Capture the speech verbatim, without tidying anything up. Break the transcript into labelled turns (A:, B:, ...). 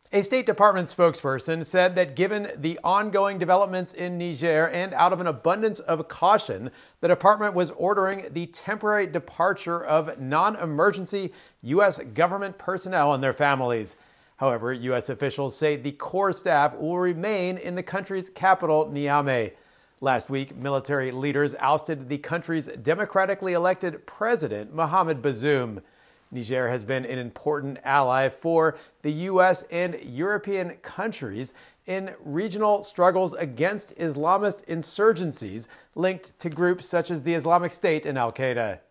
A: A State Department spokesperson said that given the ongoing developments in Niger and out of an abundance of caution, the department was ordering the temporary departure of non-emergency U S government personnel and their families. However, U S officials say the core staff will remain in the country's capital, Niamey. Last week, military leaders ousted the country's democratically elected president, Mohamed Bazoum. Niger has been an important ally for the U S and European countries in regional struggles against Islamist insurgencies linked to groups such as the Islamic State and Al-Qaeda.